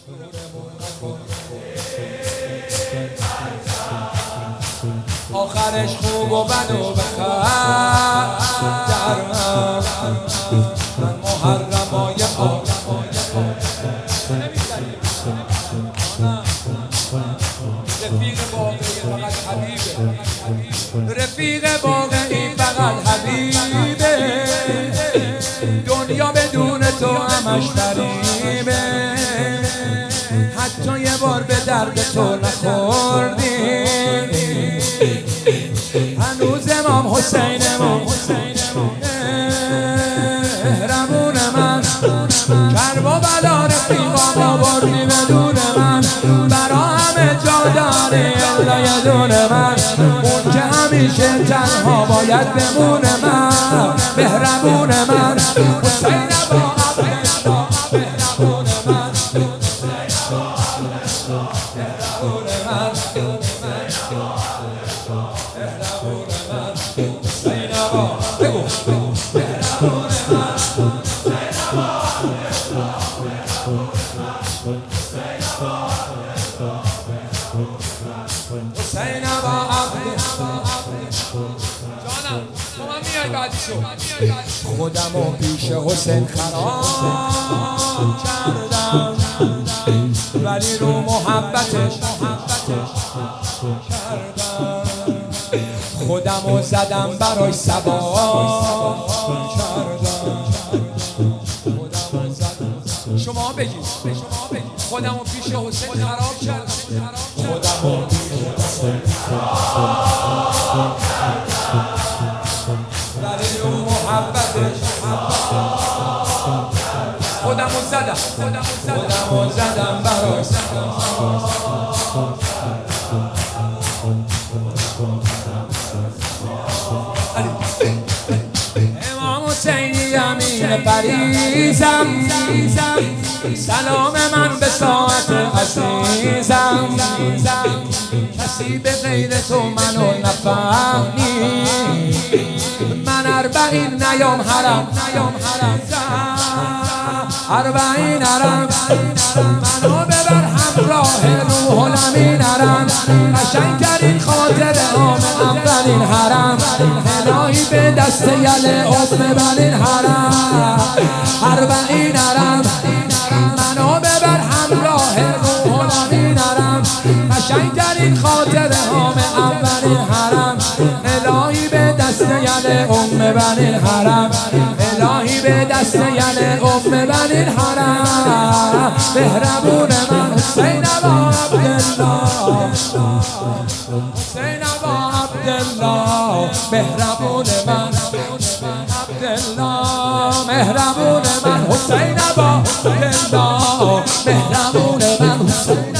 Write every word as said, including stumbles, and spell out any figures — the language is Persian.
آخرش خوب و بد و بخیر در من من محرمای پاک رفیق واقعی فقط حبیبه رفیق واقعی فقط حبیبه دنیا بدون تو همش فریبه حتی یه بار به درد تو نخوردی هنوز امام حسین امام حسین مهربون من کرب و بلا رفیقام آوردی بدون من برا همه جا داری الا یه دونه من اون که همیشه تنها باید بمونه من مهربون من حسین با عبدالله مهربون من مهربون من بگو حسین با عبد جانم تو من میای بعدی شو خودمو پیش حسین خراب کردم ولی رو محبتش کردم خودمو زدم برای سبا کردم شما بگید خودمو پیش حسین خراب کردم خودمو ولی رو محبتش خودمو زدم خودمو زدم برای امام حسینی امین پریزم سلام من به ساعت عزیزم کسی به غیر تو منو نفهمی من اربعین نیام حرم اربعین حرم منو ببر همراه روح الامین حرم قشنگترین خاطره ها اولین حرم الهی به دست یل ام ببرین حرم اربعین حرم منو ببر همراه روح الامین حرم قشنگترین خاطره ها اولین حرم الهی به دست یل ام ببرین حرم الهی به دست یل ام ببرین حرم مهربون من حسین با عبدالله حسین با عبدالله مهربون من عبدالله مهربون من حسین با عبدالله مهربون من حسین